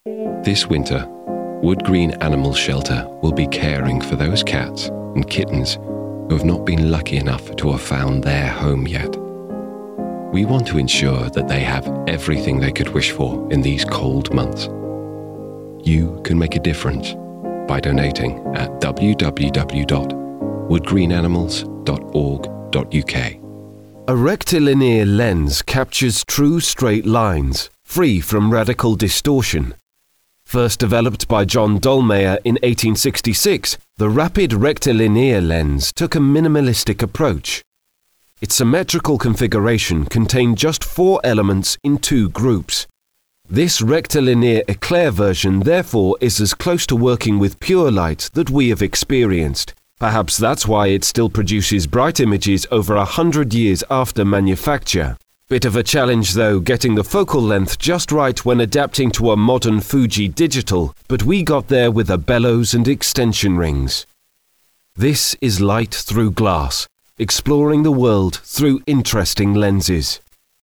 This winter, Wood Green Animal Shelter will be caring for those cats and kittens who have not been lucky enough to have found their home yet. We want to ensure that they have everything they could wish for in these cold months. You can make a difference by donating at www.woodgreenanimals.org.uk. A rectilinear lens captures true straight lines, free from radical distortion. First developed by John Dolmayer in 1866, the rapid rectilinear lens took a minimalistic approach. Its symmetrical configuration contained just 4 elements in 2 groups. This rectilinear eclair version therefore is as close to working with pure light that we have experienced. Perhaps that's why it still produces bright images over 100 years after manufacture. Bit of a challenge though, getting the focal length just right when adapting to a modern Fuji digital, but we got there with a bellows and extension rings. This is Light Through Glass, exploring the world through interesting lenses.